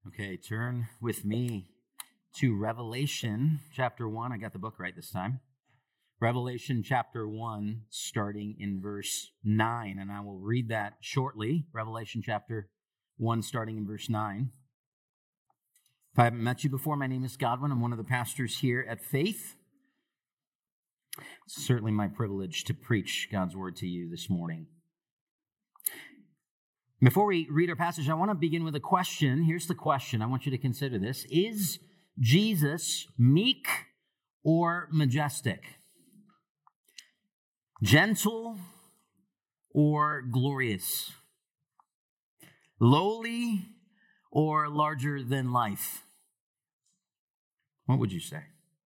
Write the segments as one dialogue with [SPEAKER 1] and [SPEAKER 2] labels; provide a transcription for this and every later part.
[SPEAKER 1] Okay, turn with me to Revelation chapter 1. I got the book right this time. Revelation chapter 1, starting in verse 9, and I will read that shortly. Revelation chapter 1, starting in verse 9. If I haven't met you before, my name is Godwin. I'm one of the pastors here at Faith. It's certainly my privilege to preach God's word to you this morning. Before we read our passage, I want to begin with a question. Here's the question. I want you to consider this. Is Jesus meek or majestic? Gentle or glorious? Lowly or larger than life? What would you say?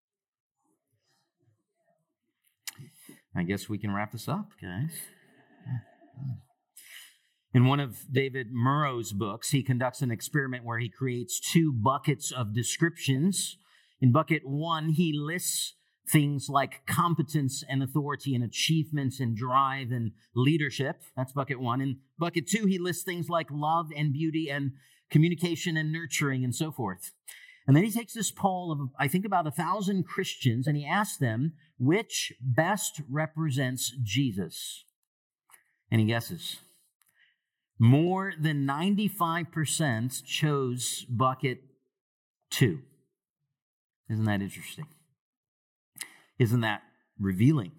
[SPEAKER 1] I guess we can wrap this up, guys. In one of David Murrow's books, he conducts an experiment where he creates two buckets of descriptions. In bucket one, he lists things like competence and authority and achievements and drive and leadership. That's bucket one. In bucket two, he lists things like love and beauty and communication and nurturing and so forth. And then he takes this poll of, I think, about 1,000 Christians, and he asks them, which best represents Jesus? And he guesses. More than 95% chose bucket 2. Isn't that interesting? Isn't that revealing?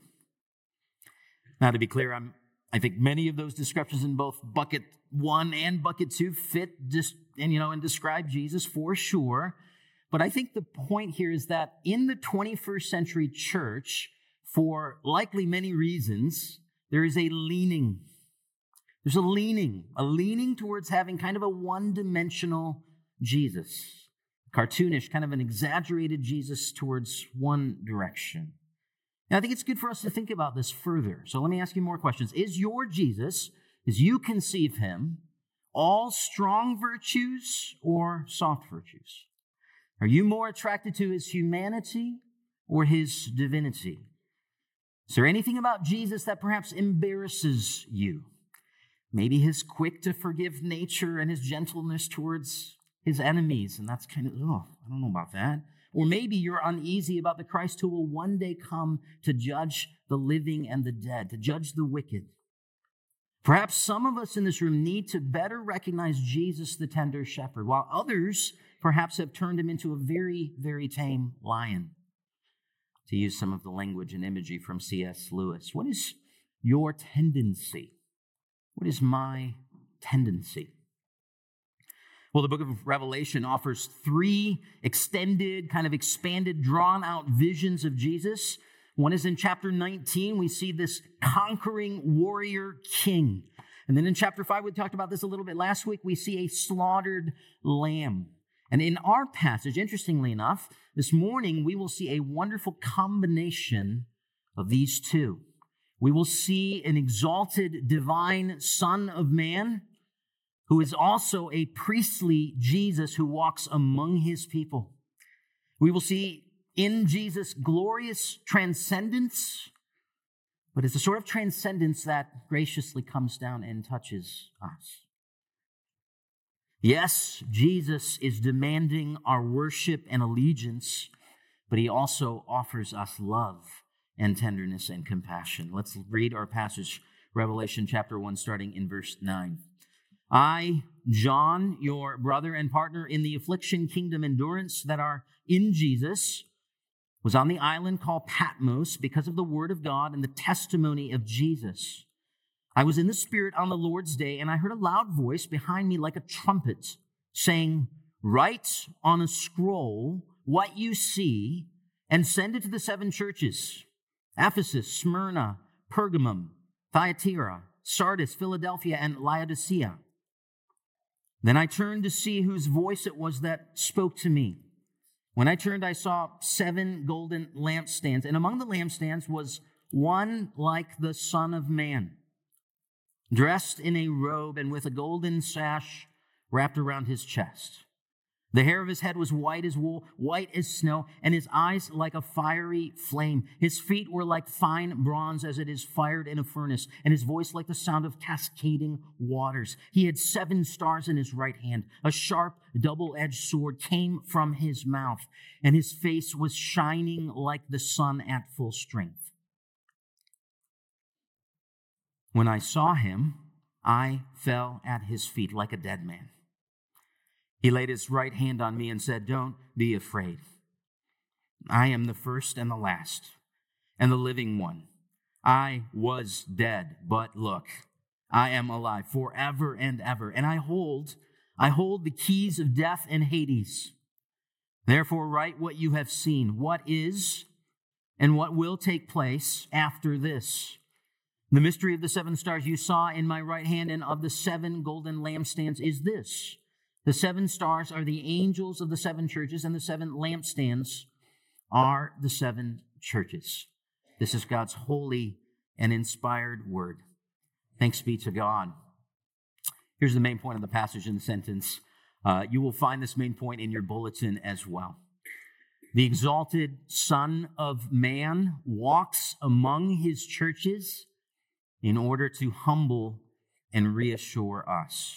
[SPEAKER 1] Now, to be clear, I think many of those descriptions in both bucket 1 and bucket 2 fit and describe Jesus for sure. But I think the point here is that in the 21st century church, for likely many reasons, there is a leaning. There's a leaning towards having kind of a one-dimensional Jesus, cartoonish, kind of an exaggerated Jesus towards one direction. And I think it's good for us to think about this further. So let me ask you more questions. Is your Jesus, as you conceive him, all strong virtues or soft virtues? Are you more attracted to his humanity or his divinity? Is there anything about Jesus that perhaps embarrasses you? Maybe his quick to forgive nature and his gentleness towards his enemies. And that's kind of, I don't know about that. Or maybe you're uneasy about the Christ who will one day come to judge the living and the dead, to judge the wicked. Perhaps some of us in this room need to better recognize Jesus, the tender shepherd, while others perhaps have turned him into a very, very tame lion. To use some of the language and imagery from C.S. Lewis, what is your tendency? What is my tendency? Well, the book of Revelation offers 3 extended, kind of expanded, drawn-out visions of Jesus. One is in chapter 19. We see this conquering warrior king. And then in chapter 5, we talked about this a little bit last week, we see a slaughtered lamb. And in our passage, interestingly enough, this morning, we will see a wonderful combination of these two. We will see an exalted divine Son of Man who is also a priestly Jesus who walks among his people. We will see in Jesus glorious transcendence, but it's a sort of transcendence that graciously comes down and touches us. Yes, Jesus is demanding our worship and allegiance, but he also offers us love and tenderness and compassion. Let's read our passage, Revelation chapter 1, starting in verse 9. I, John, your brother and partner in the affliction, kingdom, endurance that are in Jesus, was on the island called Patmos because of the word of God and the testimony of Jesus. I was in the Spirit on the Lord's day, and I heard a loud voice behind me like a trumpet, saying, write on a scroll what you see and send it to the 7 churches: Ephesus, Smyrna, Pergamum, Thyatira, Sardis, Philadelphia, and Laodicea. Then I turned to see whose voice it was that spoke to me. When I turned, I saw 7 golden lampstands, and among the lampstands was one like the Son of Man, dressed in a robe and with a golden sash wrapped around his chest. The hair of his head was white as wool, white as snow, and his eyes like a fiery flame. His feet were like fine bronze as it is fired in a furnace, and his voice like the sound of cascading waters. He had 7 stars in his right hand. A sharp, double-edged sword came from his mouth, and his face was shining like the sun at full strength. When I saw him, I fell at his feet like a dead man. He laid his right hand on me and said, "Don't be afraid. I am the first and the last and the living one. I was dead, but look, I am alive forever and ever, and I hold the keys of death and Hades. Therefore, write what you have seen, what is and what will take place after this. The mystery of the 7 stars you saw in my right hand and of the 7 golden lampstands is this. The 7 stars are the angels of the 7 churches, and the 7 lampstands are the 7 churches." This is God's holy and inspired word. Thanks be to God. Here's the main point of the passage in the sentence. You will find this main point in your bulletin as well. The exalted Son of Man walks among his churches in order to humble and reassure us.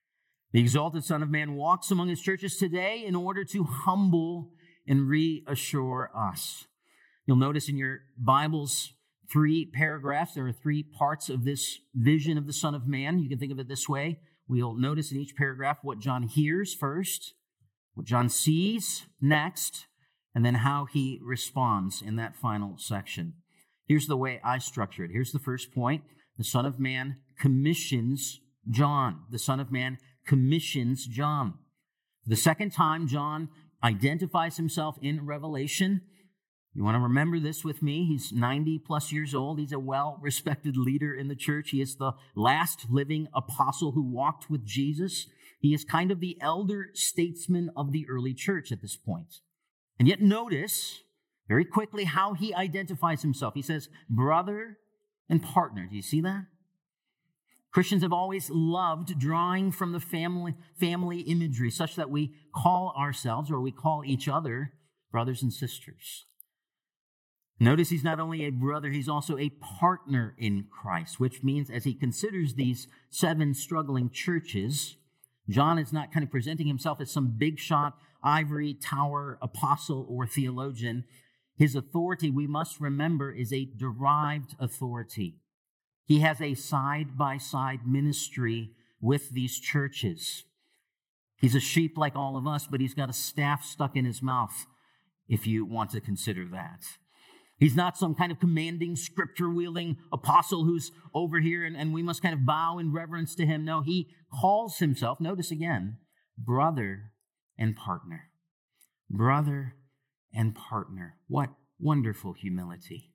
[SPEAKER 1] The exalted Son of Man walks among his churches today in order to humble and reassure us. You'll notice in your Bible's 3 paragraphs, there are 3 parts of this vision of the Son of Man. You can think of it this way. We'll notice in each paragraph what John hears first, what John sees next, and then how he responds in that final section. Here's the way I structure it. Here's the first point. The Son of Man commissions John. The Son of Man commissions John. The second time John identifies himself in Revelation, you want to remember this with me. He's 90 plus years old. He's a well-respected leader in the church. He is the last living apostle who walked with Jesus. He is kind of the elder statesman of the early church at this point. And yet notice very quickly how he identifies himself. He says, brother and partner. Do you see that? Christians have always loved drawing from the family imagery such that we call ourselves or we call each other brothers and sisters. Notice he's not only a brother, he's also a partner in Christ, which means as he considers these 7 struggling churches, John is not kind of presenting himself as some big shot ivory tower apostle or theologian. His authority, we must remember, is a derived authority. He has a side-by-side ministry with these churches. He's a sheep like all of us, but he's got a staff stuck in his mouth, if you want to consider that. He's not some kind of commanding, scripture-wielding apostle who's over here and we must kind of bow in reverence to him. No, he calls himself, notice again, brother and partner. Brother and partner. What wonderful humility.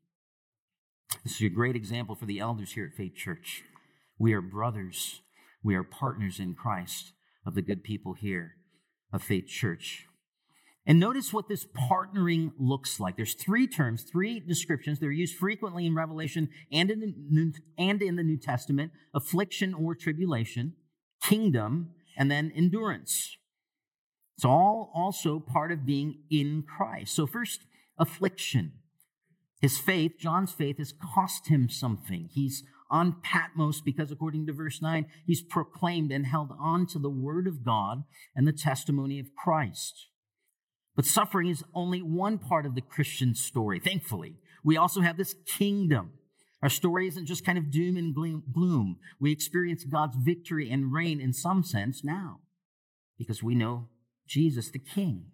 [SPEAKER 1] This is a great example for the elders here at Faith Church. We are brothers. We are partners in Christ of the good people here of Faith Church. And notice what this partnering looks like. There's 3 terms, 3 descriptions. They're used frequently in Revelation and in the New Testament: affliction or tribulation, kingdom, and then endurance. It's all also part of being in Christ. So first, affliction. His faith, John's faith, has cost him something. He's on Patmos because, according to verse 9, he's proclaimed and held on to the word of God and the testimony of Christ. But suffering is only one part of the Christian story, thankfully. We also have this kingdom. Our story isn't just kind of doom and gloom. We experience God's victory and reign in some sense now because we know Jesus the King.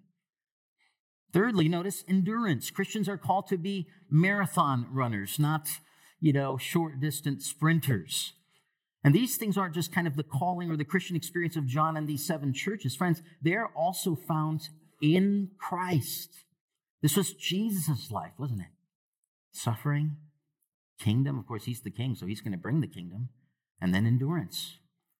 [SPEAKER 1] Thirdly, notice endurance. Christians are called to be marathon runners, not, short distance sprinters. And these things aren't just kind of the calling or the Christian experience of John and these 7 churches. Friends, they're also found in Christ. This was Jesus' life, wasn't it? Suffering, kingdom. Of course, he's the king, so he's going to bring the kingdom. And then endurance.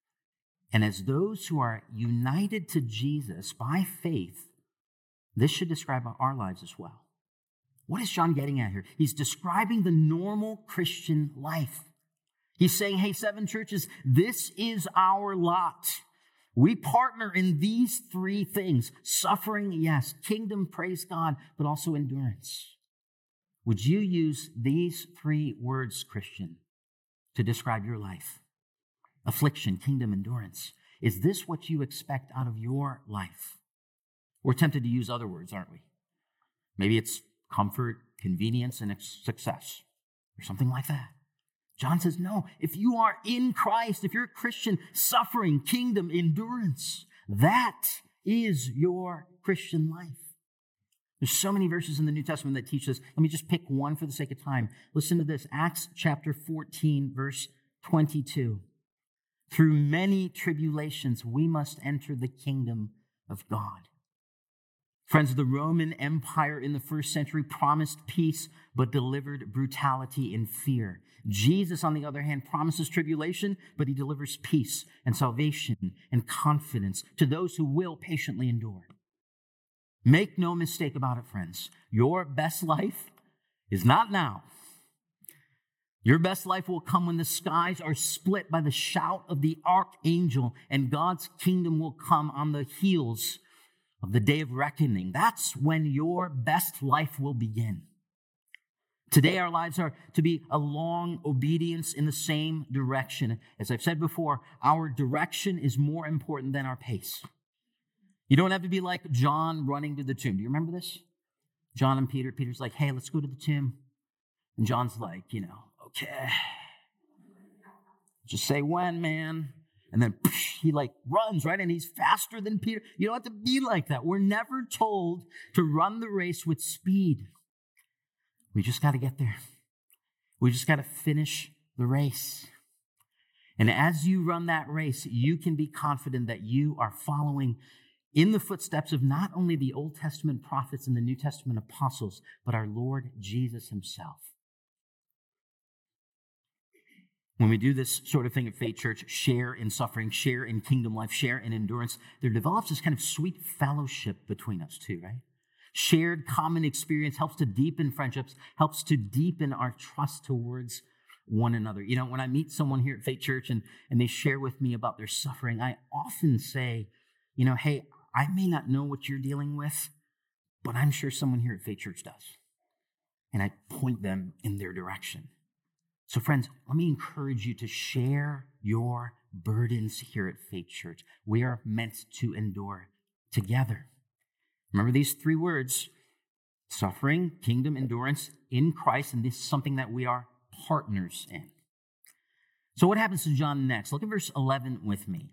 [SPEAKER 1] And as those who are united to Jesus by faith, this should describe our lives as well. What is John getting at here? He's describing the normal Christian life. He's saying, hey, 7 churches, this is our lot. We partner in these three things. Suffering, yes. Kingdom, praise God, but also endurance. Would you use these three words, Christian, to describe your life? Affliction, kingdom, endurance. Is this what you expect out of your life? We're tempted to use other words, aren't we? Maybe it's comfort, convenience, and success, or something like that. John says, no, if you are in Christ, if you're a Christian, suffering, kingdom, endurance, that is your Christian life. There's so many verses in the New Testament that teach this. Let me just pick one for the sake of time. Listen to this, Acts chapter 14, verse 22. Through many tribulations, we must enter the kingdom of God. Friends, the Roman Empire in the first century promised peace, but delivered brutality and fear. Jesus, on the other hand, promises tribulation, but he delivers peace and salvation and confidence to those who will patiently endure. Make no mistake about it, friends. Your best life is not now. Your best life will come when the skies are split by the shout of the archangel, and God's kingdom will come on the heels of the day of reckoning. That's when your best life will begin. Today, our lives are to be a long obedience in the same direction. As I've said before, our direction is more important than our pace. You don't have to be like John running to the tomb. Do you remember this? John and Peter. Peter's like, hey, let's go to the tomb. And John's like, okay. Just say when, man. And then he runs, right? And he's faster than Peter. You don't have to be like that. We're never told to run the race with speed. We just got to get there. We just got to finish the race. And as you run that race, you can be confident that you are following in the footsteps of not only the Old Testament prophets and the New Testament apostles, but our Lord Jesus himself. When we do this sort of thing at Faith Church, share in suffering, share in kingdom life, share in endurance, there develops this kind of sweet fellowship between us too, right? Shared common experience helps to deepen friendships, helps to deepen our trust towards one another. When I meet someone here at Faith Church and they share with me about their suffering, I often say, hey, I may not know what you're dealing with, but I'm sure someone here at Faith Church does. And I point them in their direction. So friends, let me encourage you to share your burdens here at Faith Church. We are meant to endure together. Remember these three words: suffering, kingdom, endurance in Christ, and this is something that we are partners in. So what happens to John next? Look at verse 11 with me.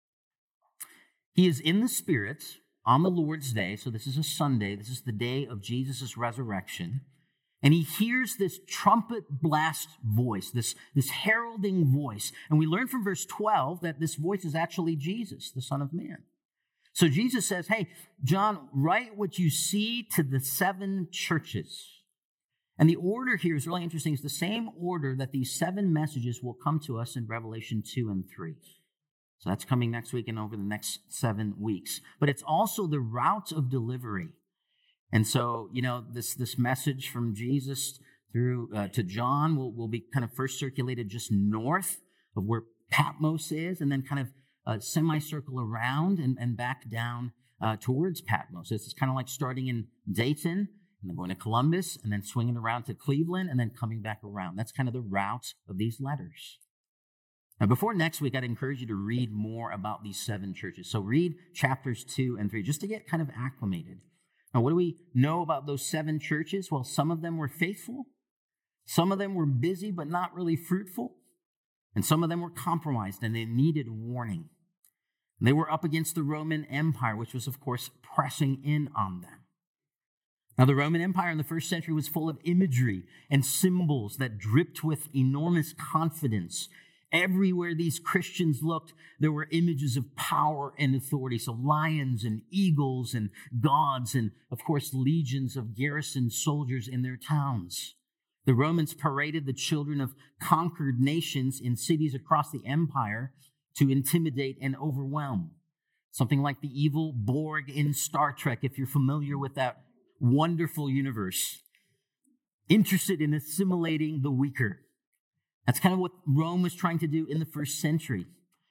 [SPEAKER 1] He is in the Spirit on the Lord's day, so this is a Sunday, this is the day of Jesus' resurrection, and he hears this trumpet blast voice, this heralding voice, and we learn from verse 12 that this voice is actually Jesus, the Son of Man. So Jesus says, hey, John, write what you see to the 7 churches. And the order here is really interesting. It's the same order that these 7 messages will come to us in Revelation 2 and 3. So that's coming next week and over the next 7 weeks. But it's also the route of delivery. And so, this message from Jesus through to John will be kind of first circulated just north of where Patmos is, and then kind of semicircle around and back down towards Patmos. It's kind of like starting in Dayton and then going to Columbus and then swinging around to Cleveland and then coming back around. That's kind of the route of these letters. Now, before next week, I'd encourage you to read more about these 7 churches. So read chapters 2 and 3 just to get kind of acclimated. Now, what do we know about those 7 churches? Well, some of them were faithful. Some of them were busy but not really fruitful. And some of them were compromised and they needed warning. They were up against the Roman Empire, which was, of course, pressing in on them. Now, the Roman Empire in the first century was full of imagery and symbols that dripped with enormous confidence. Everywhere these Christians looked, there were images of power and authority. So lions and eagles and gods and, of course, legions of garrisoned soldiers in their towns. The Romans paraded the children of conquered nations in cities across the empire to intimidate and overwhelm. Something like the evil Borg in Star Trek, if you're familiar with that wonderful universe. Interested in assimilating the weaker. That's kind of what Rome was trying to do in the first century.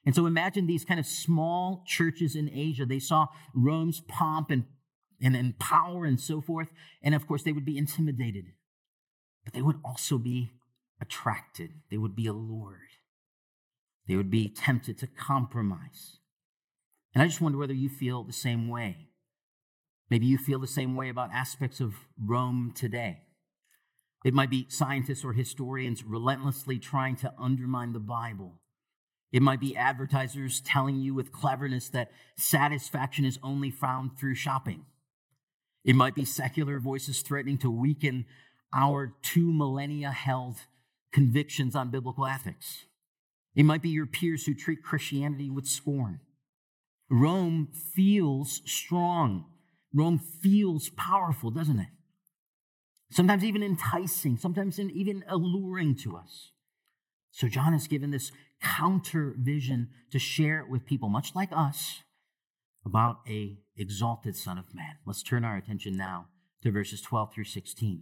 [SPEAKER 1] And so imagine these kind of small churches in Asia. They saw Rome's pomp and power and so forth. And of course, they would be intimidated. But they would also be attracted. They would be allured. They would be tempted to compromise. And I just wonder whether you feel the same way. Maybe you feel the same way about aspects of Rome today. It might be scientists or historians relentlessly trying to undermine the Bible. It might be advertisers telling you with cleverness that satisfaction is only found through shopping. It might be secular voices threatening to weaken our 2 millennia held convictions on biblical ethics. It might be your peers who treat Christianity with scorn. Rome feels strong. Rome feels powerful, doesn't it? Sometimes even enticing, sometimes even alluring to us. So John is given this counter vision to share it with people, much like us, about an exalted Son of Man. Let's turn our attention now to verses 12 through 16.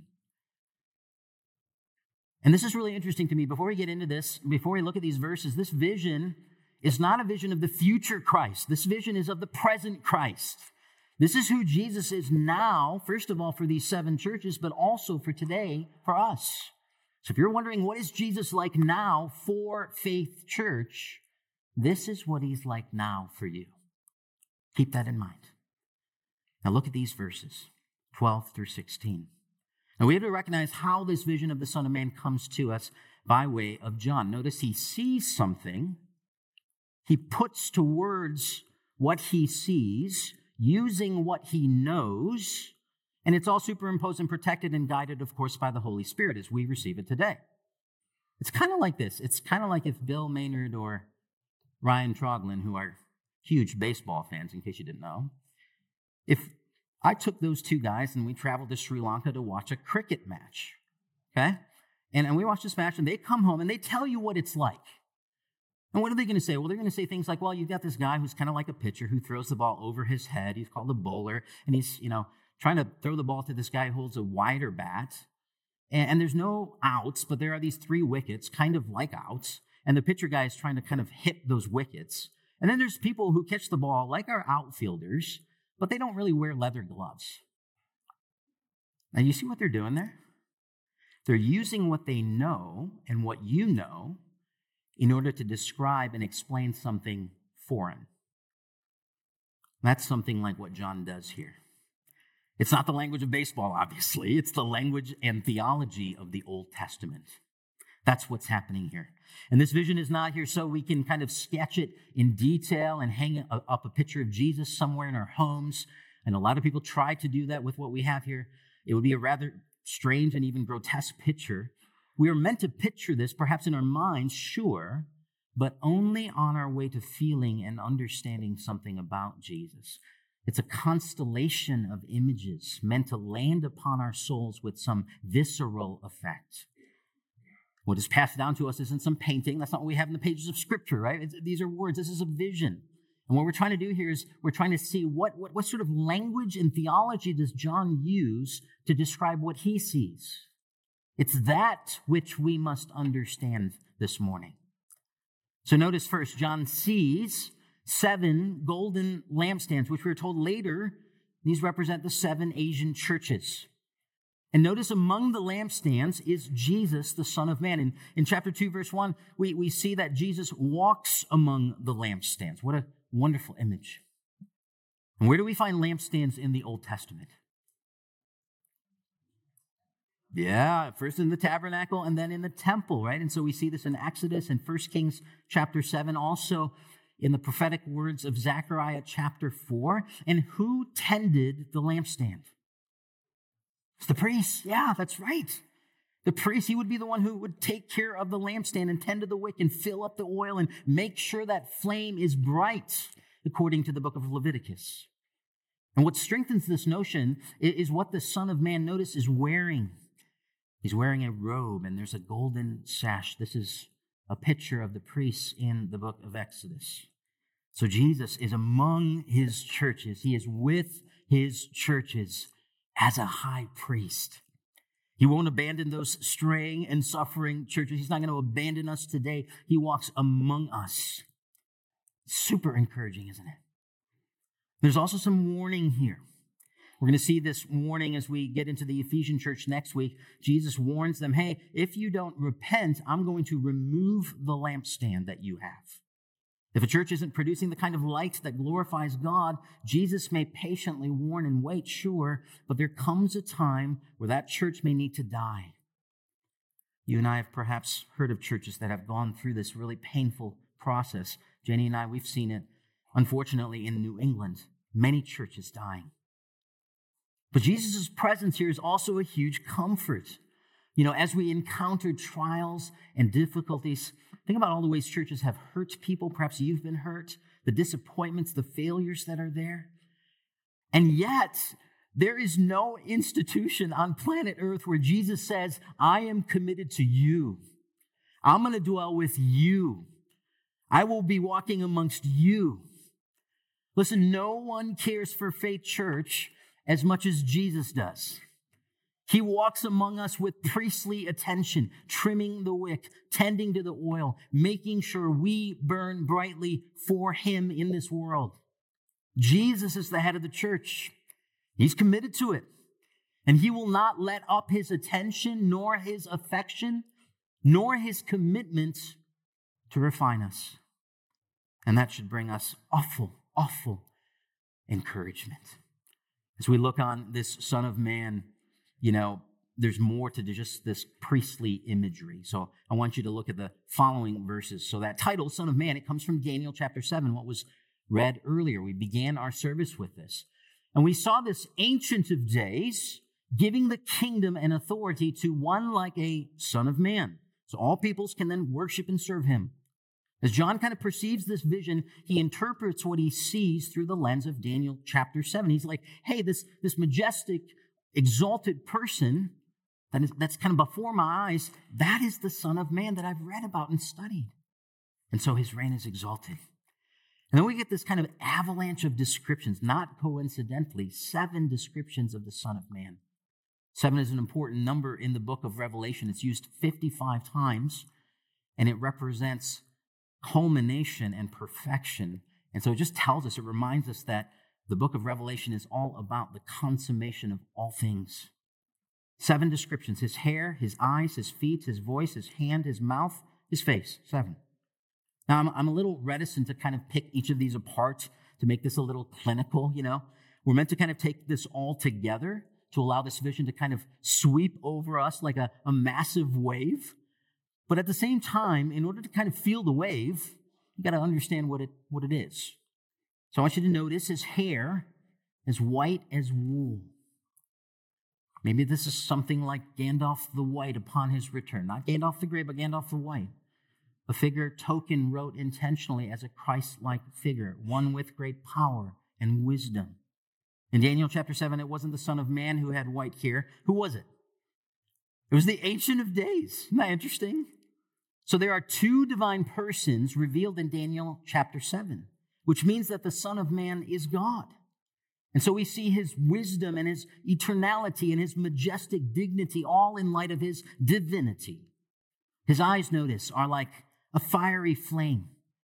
[SPEAKER 1] And this is really interesting to me. Before we get into this, before we look at these verses, this vision is not a vision of the future Christ. This vision is of the present Christ. This is who Jesus is now, first of all, for these 7 churches, but also for today, for us. So if you're wondering, what is Jesus like now for Faith Church? This is what he's like now for you. Keep that in mind. Now look at these verses, 12 through 16. Now we have to recognize how this vision of the Son of Man comes to us by way of John. Notice he sees something. He puts to words what he sees, using what he knows, and it's all superimposed and protected and guided, of course, by the Holy Spirit as we receive it today. It's kind of like this. It's kind of like if Bill Maynard or Ryan Troglin, who are huge baseball fans, in case you didn't know, if I took those 2 guys and we traveled to Sri Lanka to watch a cricket match, okay? And we watch this match, and they come home, and they tell you what it's like. And what are they going to say? Well, they're going to say things like, well, you've got this guy who's kind of like a pitcher who throws the ball over his head. He's called a bowler, and he's, trying to throw the ball to this guy who holds a wider bat. And there's no outs, but there are these 3 wickets, kind of like outs, and the pitcher guy is trying to kind of hit those wickets. And then there's people who catch the ball like our outfielders, but they don't really wear leather gloves. Now, you see what they're doing there? They're using what they know and what you know in order to describe and explain something foreign. That's something like what John does here. It's not the language of baseball, obviously. It's the language and theology of the Old Testament. That's what's happening here. And this vision is not here so we can kind of sketch it in detail and hang up a picture of Jesus somewhere in our homes. And a lot of people try to do that with what we have here. It would be a rather strange and even grotesque picture. We are meant to picture this, perhaps in our minds, sure, but only on our way to feeling and understanding something about Jesus. It's a constellation of images meant to land upon our souls with some visceral effect. What is passed down to us isn't some painting. That's not what we have in the pages of Scripture, right? These are words. This is a vision. And what we're trying to do here is we're trying to see what sort of language and theology does John use to describe what he sees. It's that which we must understand this morning. So notice first, John sees 7 golden lampstands, which we're told later, these represent the 7 Asian churches. And notice among the lampstands is Jesus, the Son of Man. In chapter 2, verse 1, we see that Jesus walks among the lampstands. What a wonderful image. And where do we find lampstands in the Old Testament? Yeah, first in the tabernacle and then in the temple, right? And so we see this in Exodus and 1 Kings chapter 7, also in the prophetic words of Zechariah chapter 4. And who tended the lampstand? It's the priest. Yeah, that's right. The priest, he would be the one who would take care of the lampstand and tend to the wick and fill up the oil and make sure that flame is bright, according to the book of Leviticus. And what strengthens this notion is what the Son of Man, notice, is wearing. He's wearing a robe, and there's a golden sash. This is a picture of the priests in the book of Exodus. So Jesus is among his churches. He is with his churches as a high priest. He won't abandon those straying and suffering churches. He's not going to abandon us today. He walks among us. Super encouraging, isn't it? There's also some warning here. We're going to see this warning as we get into the Ephesian church next week. Jesus warns them, hey, if you don't repent, I'm going to remove the lampstand that you have. If a church isn't producing the kind of light that glorifies God, Jesus may patiently warn and wait, sure, but there comes a time where that church may need to die. You and I have perhaps heard of churches that have gone through this really painful process. Jenny and I, we've seen it, unfortunately, in New England. Many churches dying. But Jesus' presence here is also a huge comfort. As we encounter trials and difficulties, think about all the ways churches have hurt people. Perhaps you've been hurt, the disappointments, the failures that are there. And yet, there is no institution on planet Earth where Jesus says, I am committed to you. I'm going to dwell with you. I will be walking amongst you. Listen, no one cares for Faith Church as much as Jesus does. He walks among us with priestly attention, trimming the wick, tending to the oil, making sure we burn brightly for him in this world. Jesus is the head of the church. He's committed to it. And he will not let up his attention, nor his affection, nor his commitment to refine us. And that should bring us awful encouragement. As we look on this Son of Man, there's more to just this priestly imagery. So I want you to look at the following verses. So that title, Son of Man, it comes from Daniel chapter 7, what was read earlier. We began our service with this. And we saw this Ancient of Days giving the kingdom and authority to one like a Son of Man. So all peoples can then worship and serve him. As John kind of perceives this vision, he interprets what he sees through the lens of Daniel chapter 7. He's like, hey, this majestic, exalted person that's kind of before my eyes, that is the Son of Man that I've read about and studied. And so his reign is exalted. And then we get this kind of avalanche of descriptions, not coincidentally, 7 descriptions of the Son of Man. 7 is an important number in the book of Revelation. It's used 55 times, and it represents culmination and perfection. And so it just tells us, it reminds us that the book of Revelation is all about the consummation of all things. 7 descriptions: his hair, his eyes, his feet, his voice, his hand, his mouth, his face. 7. Now, I'm a little reticent to kind of pick each of these apart to make this a little clinical, We're meant to kind of take this all together to allow this vision to kind of sweep over us like a massive wave. But at the same time, in order to kind of feel the wave, you got to understand what it is. So I want you to notice his hair is white as wool. Maybe this is something like Gandalf the White upon his return. Not Gandalf the Grey, but Gandalf the White. A figure Tolkien wrote intentionally as a Christ-like figure, one with great power and wisdom. In Daniel chapter 7, it wasn't the Son of Man who had white hair. Who was it? It was the Ancient of Days. Isn't that interesting? So there are 2 divine persons revealed in Daniel chapter 7, which means that the Son of Man is God. And so we see his wisdom and his eternality and his majestic dignity all in light of his divinity. His eyes, notice, are like a fiery flame.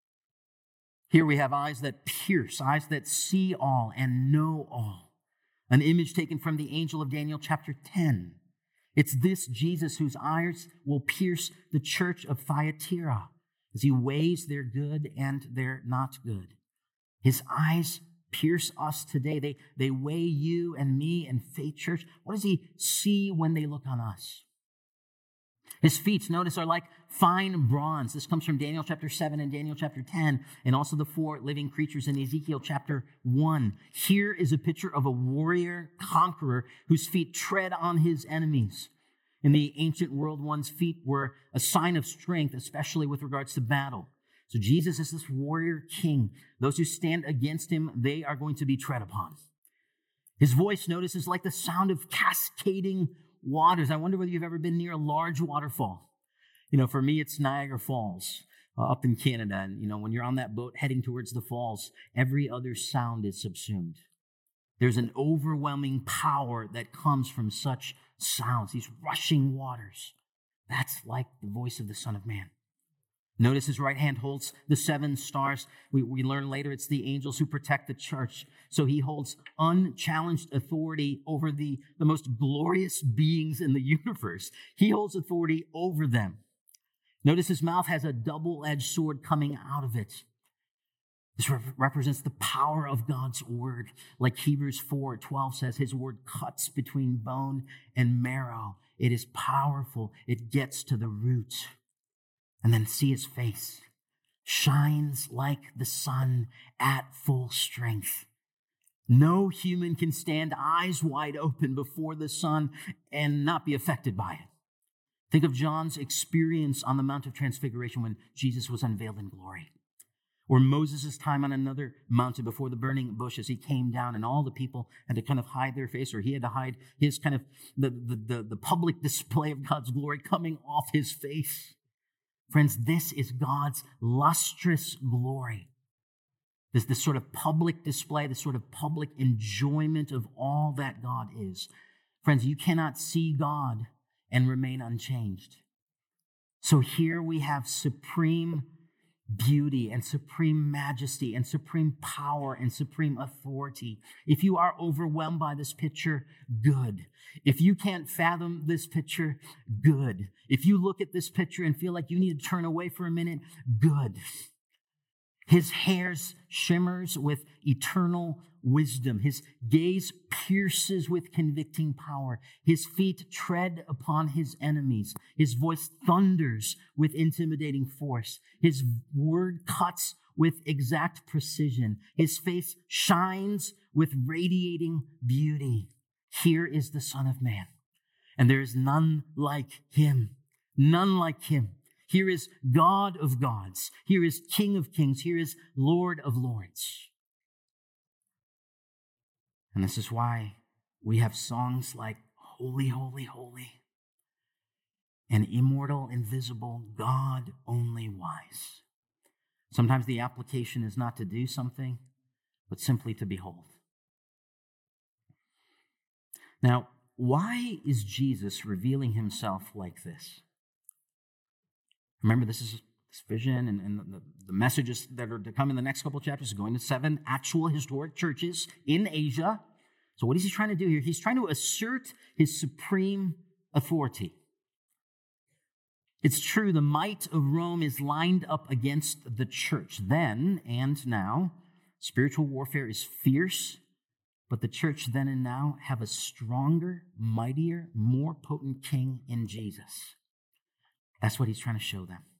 [SPEAKER 1] Here we have eyes that pierce, eyes that see all and know all. An image taken from the angel of Daniel chapter 10. It's this Jesus whose eyes will pierce the church of Thyatira as he weighs their good and their not good. His eyes pierce us today. They weigh you and me and Faith Church. What does he see when they look on us? His feet, notice, are like fine bronze. This comes from Daniel chapter 7 and Daniel chapter 10, and also the 4 living creatures in Ezekiel chapter 1. Here is a picture of a warrior conqueror whose feet tread on his enemies. In the ancient world, one's feet were a sign of strength, especially with regards to battle. So Jesus is this warrior king. Those who stand against him, they are going to be tread upon. His voice, notice, is like the sound of cascading waters. I wonder whether you've ever been near a large waterfall. For me, it's Niagara Falls up in Canada. And, when you're on that boat heading towards the falls, every other sound is subsumed. There's an overwhelming power that comes from such sounds, these rushing waters. That's like the voice of the Son of Man. Notice his right hand holds the 7 stars. We learn later it's the angels who protect the church. So he holds unchallenged authority over the most glorious beings in the universe. He holds authority over them. Notice his mouth has a double-edged sword coming out of it. This represents the power of God's word. Like Hebrews 4:12 says, his word cuts between bone and marrow. It is powerful. It gets to the root. And then see his face. Shines like the sun at full strength. No human can stand eyes wide open before the sun and not be affected by it. Think of John's experience on the Mount of Transfiguration when Jesus was unveiled in glory. Or Moses' time on another mountain before the burning bush as he came down and all the people had to kind of hide their face, or he had to hide his kind of the public display of God's glory coming off his face. Friends, this is God's lustrous glory. This sort of public display, this sort of public enjoyment of all that God is. Friends, you cannot see God and remain unchanged. So here we have supreme beauty and supreme majesty and supreme power and supreme authority. If you are overwhelmed by this picture, good. If you can't fathom this picture, good. If you look at this picture and feel like you need to turn away for a minute, good. His hair shimmers with eternal wisdom. His gaze pierces with convicting power. His feet tread upon his enemies. His voice thunders with intimidating force. His word cuts with exact precision. His face shines with radiating beauty. Here is the Son of Man, and there is none like him. None like him. Here is God of gods. Here is King of kings. Here is Lord of lords. And this is why we have songs like Holy, Holy, Holy, and Immortal, Invisible, God only wise. Sometimes the application is not to do something, but simply to behold. Now, why is Jesus revealing himself like this? Remember, this is this vision and the messages that are to come in the next couple of chapters, going to 7 actual historic churches in Asia. So what is he trying to do here? He's trying to assert his supreme authority. It's true, the might of Rome is lined up against the church. Then and now, spiritual warfare is fierce, but the church then and now have a stronger, mightier, more potent king in Jesus. That's what he's trying to show them.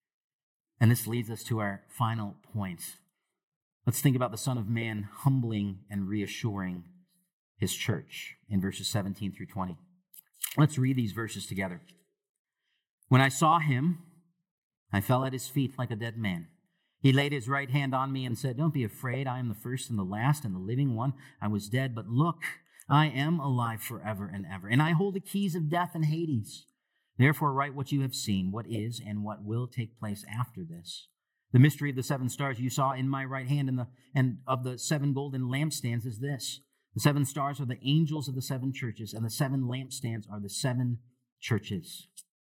[SPEAKER 1] And this leads us to our final point. Let's think about the Son of Man humbling and reassuring his church in verses 17 through 20. Let's read these verses together. When I saw him, I fell at his feet like a dead man. He laid his right hand on me and said, "Don't be afraid. I am the first and the last and the living one. I was dead, but look, I am alive forever and ever. And I hold the keys of death and Hades. Therefore, write what you have seen, what is and what will take place after this. The mystery of the 7 stars you saw in my right hand and of the 7 golden lampstands is this. The 7 stars are the angels of the 7 churches, and the 7 lampstands are the 7 churches."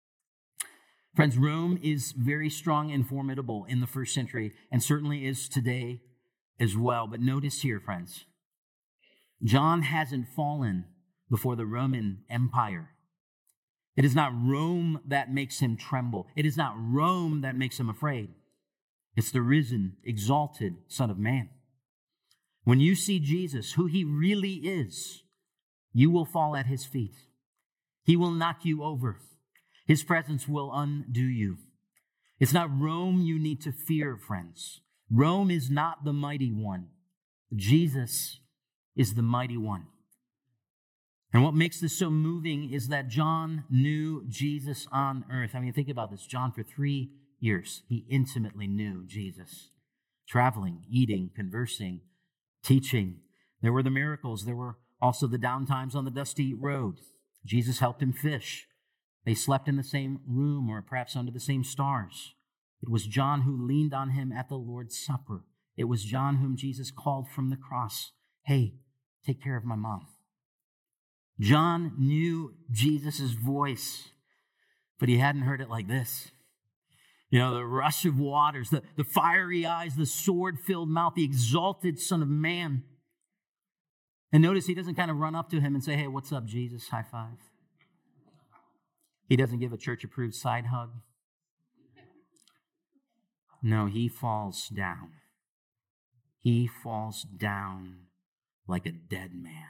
[SPEAKER 1] Friends, Rome is very strong and formidable in the first century, and certainly is today as well. But notice here, friends, John hasn't fallen before the Roman Empire. It is not Rome that makes him tremble. It is not Rome that makes him afraid. It's the risen, exalted Son of Man. When you see Jesus, who he really is, you will fall at his feet. He will knock you over. His presence will undo you. It's not Rome you need to fear, friends. Rome is not the mighty one. Jesus is the mighty one. And what makes this so moving is that John knew Jesus on earth. I mean, think about this. John, for 3 years, he intimately knew Jesus. Traveling, eating, conversing, teaching. There were the miracles. There were also the downtimes on the dusty road. Jesus helped him fish. They slept in the same room or perhaps under the same stars. It was John who leaned on him at the Lord's Supper. It was John whom Jesus called from the cross. "Hey, take care of my mom." John knew Jesus' voice, but he hadn't heard it like this. You know, the rush of waters, the fiery eyes, the sword-filled mouth, the exalted Son of Man. And notice he doesn't kind of run up to him and say, hey, what's up, Jesus? High five. He doesn't give a church-approved side hug. No, he falls down. He falls down like a dead man.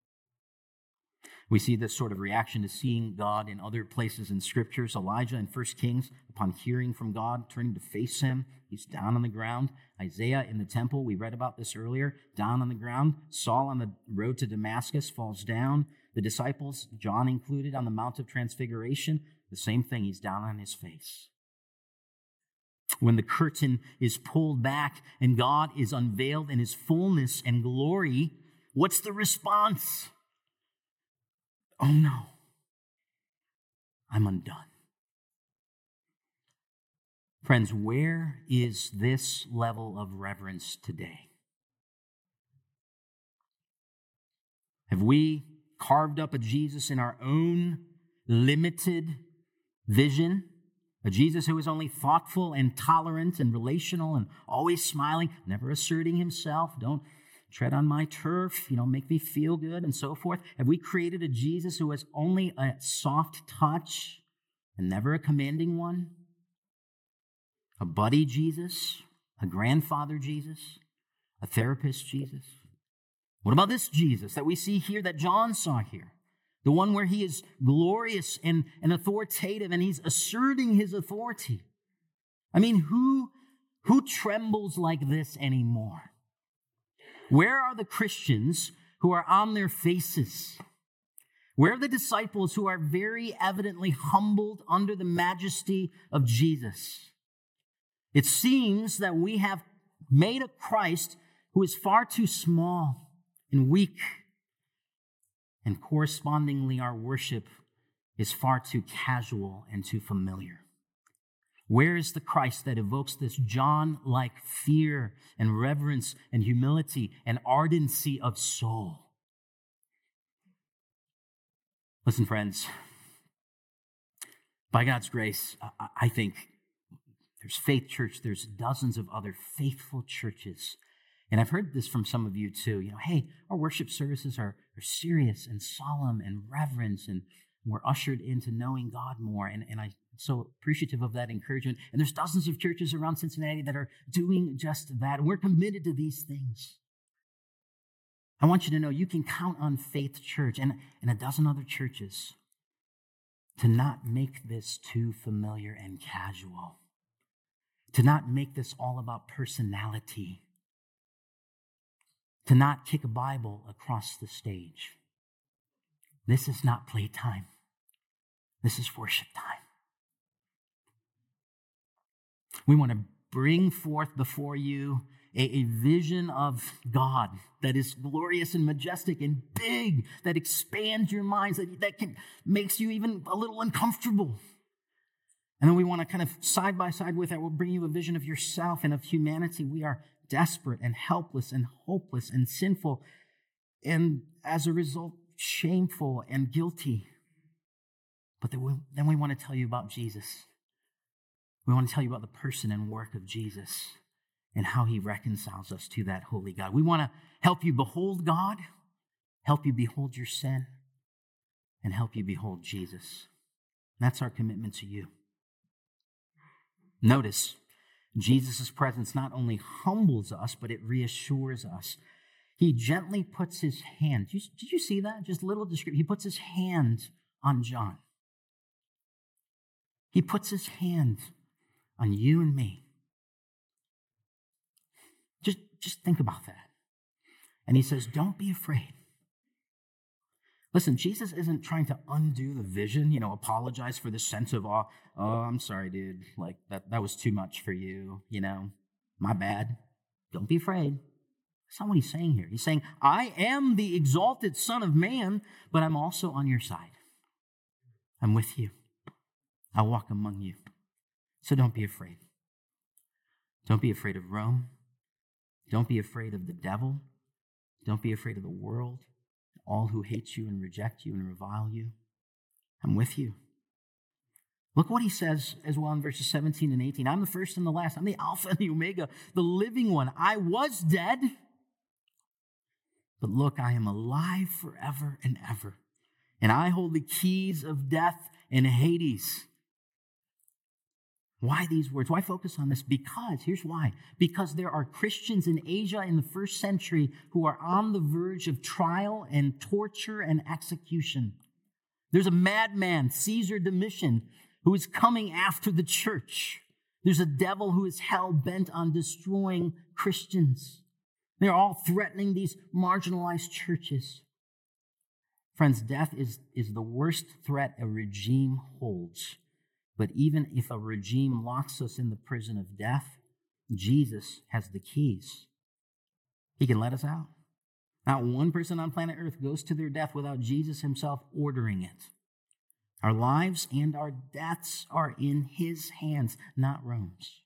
[SPEAKER 1] We see this sort of reaction to seeing God in other places in Scriptures. Elijah in 1 Kings, upon hearing from God, turning to face him, he's down on the ground. Isaiah in the temple, we read about this earlier, down on the ground. Saul on the road to Damascus falls down. The disciples, John included, on the Mount of Transfiguration, the same thing, he's down on his face. When the curtain is pulled back and God is unveiled in his fullness and glory, what's the response? Oh no, I'm undone. Friends, where is this level of reverence today? Have we carved up a Jesus in our own limited vision? A Jesus who is only thoughtful and tolerant and relational and always smiling, never asserting himself. Don't tread on my turf, make me feel good and so forth. Have we created a Jesus who has only a soft touch and never a commanding one? A buddy Jesus? A grandfather Jesus? A therapist Jesus? What about this Jesus that we see here, that John saw here? The one where he is glorious and authoritative and he's asserting his authority. I mean, who trembles like this anymore? Where are the Christians who are on their faces? Where are the disciples who are very evidently humbled under the majesty of Jesus? It seems that we have made a Christ who is far too small and weak, and correspondingly our worship is far too casual and too familiar. Where is the Christ that evokes this John-like fear and reverence and humility and ardency of soul? Listen, friends, by God's grace, I think there's Faith Church, there's dozens of other faithful churches. And I've heard this from some of you too. Hey, our worship services are serious and solemn and reverent, and we're ushered into knowing God more. And I'm so appreciative of that encouragement. And there's dozens of churches around Cincinnati that are doing just that. And we're committed to these things. I want you to know you can count on Faith Church and a dozen other churches to not make this too familiar and casual, to not make this all about personality, to not kick a Bible across the stage. This is not playtime. This is worship time. We want to bring forth before you a vision of God that is glorious and majestic and big, that expands your minds, that makes you even a little uncomfortable. And then we want to kind of side by side with that, we'll bring you a vision of yourself and of humanity. We are desperate and helpless and hopeless and sinful, and as a result, shameful and guilty. But then we want to tell you about Jesus. We want to tell you about the person and work of Jesus and how he reconciles us to that holy God. We want to help you behold God, help you behold your sin, and help you behold Jesus. That's our commitment to you. Notice, Jesus' presence not only humbles us, but it reassures us. He gently puts his hand. Did you see that? Just a little description. He puts his hand on John. He puts his hand on you and me. Just think about that. And he says, don't be afraid. Listen, Jesus isn't trying to undo the vision, apologize for the sense of, oh, I'm sorry, dude. Like, that was too much for you, my bad. Don't be afraid. That's not what he's saying here. He's saying, I am the exalted Son of Man, but I'm also on your side. I'm with you. I walk among you. So don't be afraid. Don't be afraid of Rome. Don't be afraid of the devil. Don't be afraid of the world, all who hate you and reject you and revile you. I'm with you. Look what he says as well in verses 17 and 18. I'm the first and the last. I'm the Alpha and the Omega, the living one. I was dead, but look, I am alive forever and ever. And I hold the keys of death and Hades. Why these words? Why focus on this? Because, here's why. Because there are Christians in Asia in the first century who are on the verge of trial and torture and execution. There's a madman, Caesar Domitian, who is coming after the church. There's a devil who is hell-bent on destroying Christians. They're all threatening these marginalized churches. Friends, death is the worst threat a regime holds. But even if a regime locks us in the prison of death, Jesus has the keys. He can let us out. Not one person on planet Earth goes to their death without Jesus himself ordering it. Our lives and our deaths are in his hands, not Rome's.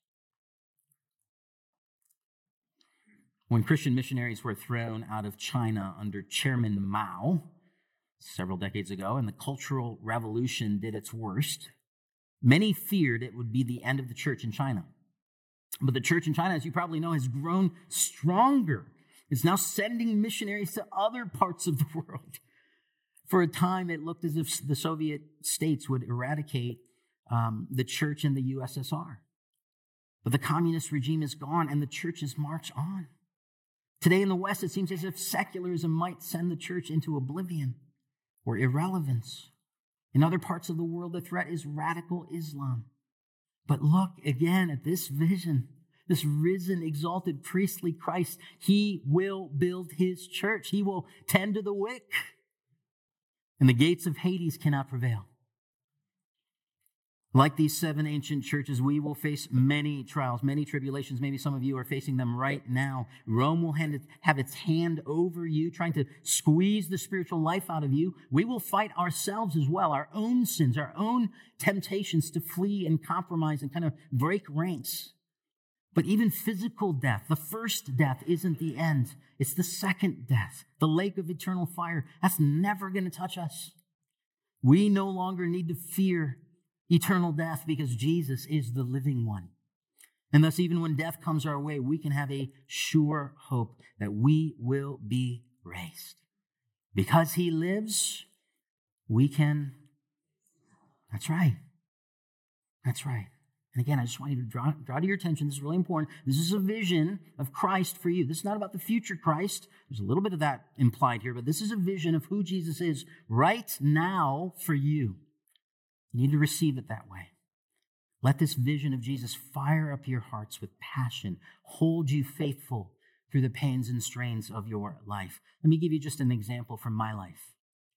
[SPEAKER 1] When Christian missionaries were thrown out of China under Chairman Mao several decades ago, and the Cultural Revolution did its worst, many feared it would be the end of the church in China. But the church in China, as you probably know, has grown stronger. It's now sending missionaries to other parts of the world. For a time, it looked as if the Soviet states would eradicate the church in the USSR. But the communist regime is gone, and the churches march on. Today in the West, it seems as if secularism might send the church into oblivion or irrelevance. In other parts of the world, the threat is radical Islam. But look again at this vision, this risen, exalted, priestly Christ. He will build his church. He will tend to the wick. And the gates of Hades cannot prevail. Like these 7 ancient churches, we will face many trials, many tribulations. Maybe some of you are facing them right now. Rome will have its hand over you, trying to squeeze the spiritual life out of you. We will fight ourselves as well, our own sins, our own temptations to flee and compromise and kind of break ranks. But even physical death, the first death, isn't the end. It's the second death, the lake of eternal fire. That's never going to touch us. We no longer need to fear eternal death because Jesus is the living one. And thus, even when death comes our way, we can have a sure hope that we will be raised. Because he lives, we can. That's right. That's right. And again, I just want you to draw to your attention. This is really important. This is a vision of Christ for you. This is not about the future Christ. There's a little bit of that implied here, but this is a vision of who Jesus is right now for you. You need to receive it that way. Let this vision of Jesus fire up your hearts with passion, hold you faithful through the pains and strains of your life. Let me give you just an example from my life.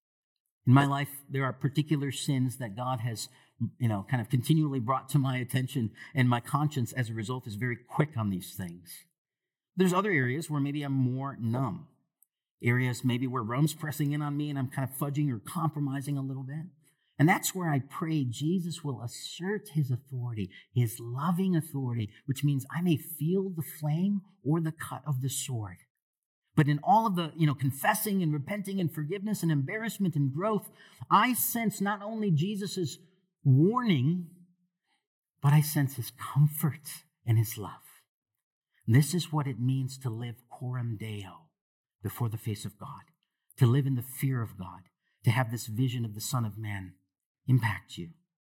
[SPEAKER 1] In my life, there are particular sins that God has, kind of continually brought to my attention, and my conscience, as a result, is very quick on these things. There's other areas where maybe I'm more numb. Areas maybe where Rome's pressing in on me and I'm kind of fudging or compromising a little bit. And that's where I pray Jesus will assert his authority, his loving authority, which means I may feel the flame or the cut of the sword. But in all of the, confessing and repenting and forgiveness and embarrassment and growth, I sense not only Jesus' warning, but I sense his comfort and his love. This is what it means to live coram Deo, before the face of God, to live in the fear of God, to have this vision of the Son of Man impact you.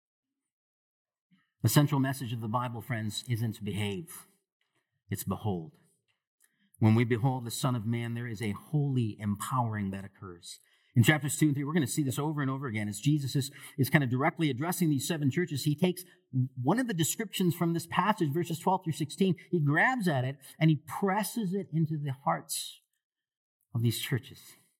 [SPEAKER 1] The central message of the Bible, friends, isn't behave. It's behold. When we behold the Son of Man, there is a holy empowering that occurs. In chapters 2 and 3, we're going to see this over and over again. As Jesus is kind of directly addressing these 7 churches, he takes one of the descriptions from this passage, verses 12 through 16, he grabs at it and he presses it into the hearts of these churches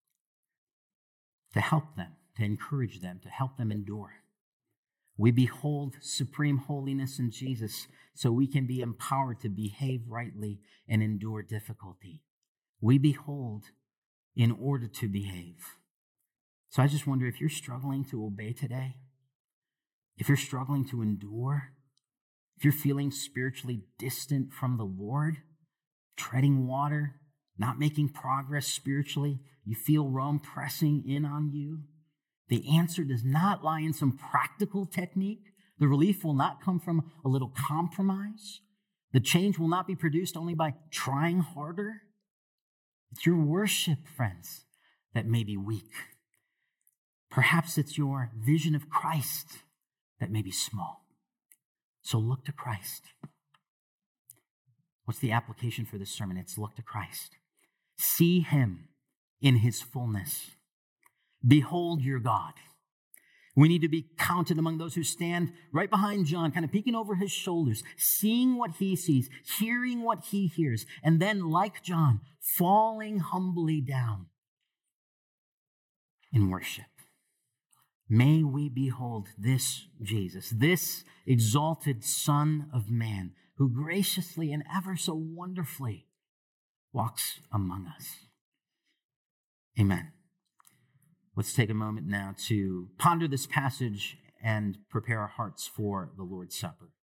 [SPEAKER 1] to help them, to encourage them, to help them endure. We behold supreme holiness in Jesus so we can be empowered to behave rightly and endure difficulty. We behold in order to behave. So I just wonder if you're struggling to obey today, if you're struggling to endure, if you're feeling spiritually distant from the Lord, treading water, not making progress spiritually, you feel Rome pressing in on you, the answer does not lie in some practical technique. The relief will not come from a little compromise. The change will not be produced only by trying harder. It's your worship, friends, that may be weak. Perhaps it's your vision of Christ that may be small. So look to Christ. What's the application for this sermon? It's look to Christ. See him in his fullness. Behold your God. We need to be counted among those who stand right behind John, kind of peeking over his shoulders, seeing what he sees, hearing what he hears, and then, like John, falling humbly down in worship. May we behold this Jesus, this exalted Son of Man, who graciously and ever so wonderfully walks among us. Amen. Let's take a moment now to ponder this passage and prepare our hearts for the Lord's Supper.